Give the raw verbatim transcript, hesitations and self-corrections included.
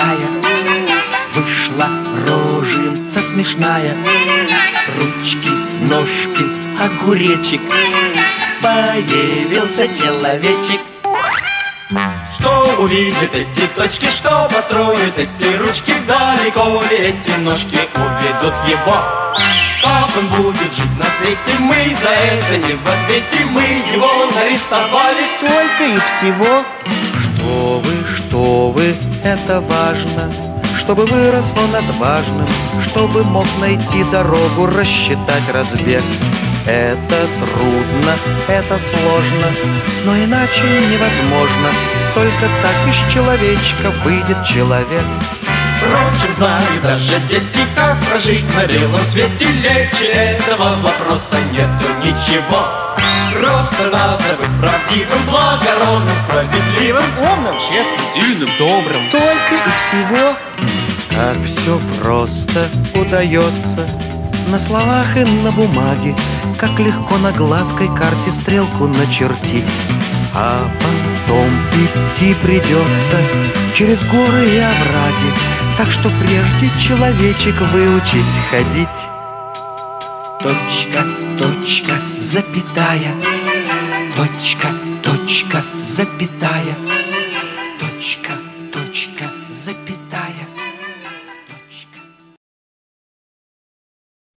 запятая. Вышла роженца смешная, ручки, ножки, огуречек, появился человечек. Что увидят эти точки, что построят эти ручки, далеко ли эти ножки уведут его? Как он будет жить на свете, мы за это не в ответе. Мы его нарисовали только и всего. Что вы, что вы, это важно, чтобы вырос он отважным, чтобы мог найти дорогу, рассчитать разбег. Это трудно, это сложно, но иначе невозможно. Только так из человечка выйдет человек. Впрочем, знают даже дети, как прожить на белом свете. Легче этого вопроса нету ничего. Просто надо быть правдивым, благородным, справедливым, умным, честным, сильным, добрым. Только и всего. Как все просто удается на словах и на бумаге, как легко на гладкой карте стрелку начертить. А потом идти придется через горы и овраги, так что прежде, человечек, выучись ходить. Точка, точка, запятая, точка, точка, запятая, точка, точка, запятая.